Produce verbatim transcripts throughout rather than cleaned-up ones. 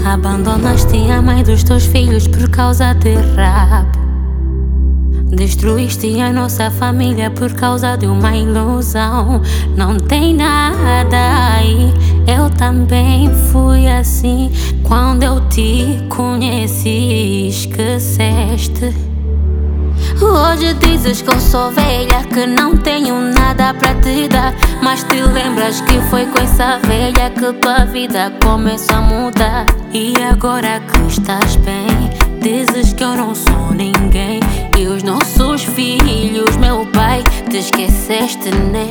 Abandonaste a mãe dos teus filhos por causa de rap. Destruíste a nossa família por causa de uma ilusão. Não tem nada aí. Eu também fui assim. Quando eu te conheci, esqueceste. Hoje dizes que eu sou velha, que não tenho nada pra te dar, mas te lembras que foi com essa velha que tua vida começou a mudar. E agora que estás bem, dizes que eu não sou ninguém. E os nossos filhos, meu pai, te esqueceste, né?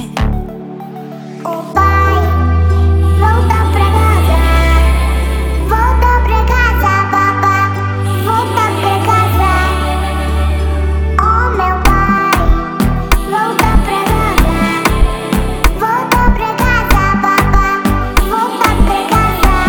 O pai volta pra casa, volta pra casa, papá, volta pra casa. Oh, meu pai, volta pra casa, volta pra casa, papá, volta pra casa.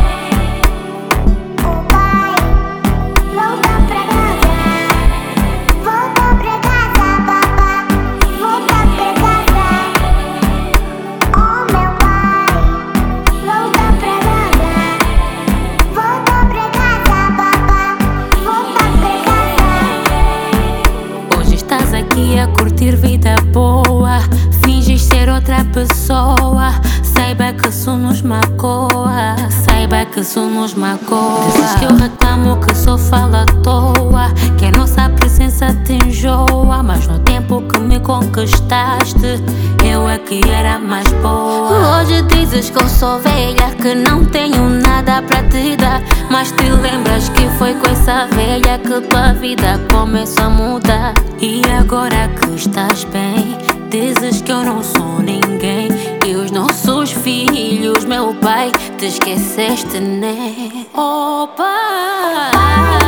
O pai volta pra casa, volta pra casa, papá, volta pra casa. Oh, meu pai, volta pra casa, volta pra casa, papá, volta pra casa. Hoje estás aqui a curtir vida boa, finges ser outra pessoa. Saiba que isso nos magoa, saiba que isso nos magoa. Dizes que eu reclamo, que só falo à toa, que a nossa presença te enjoa. Mas no tempo que me conquistaste, eu é que era mais boa. Hoje dizes que eu sou velha, que não tenho nada pra te dar, mas te lembras que foi com essa velha que tua vida começou a mudar. E agora que estás bem, dizes que eu não sou ninguém. E os nossos filhos, meu pai, te esqueceste, né? Oh, pai.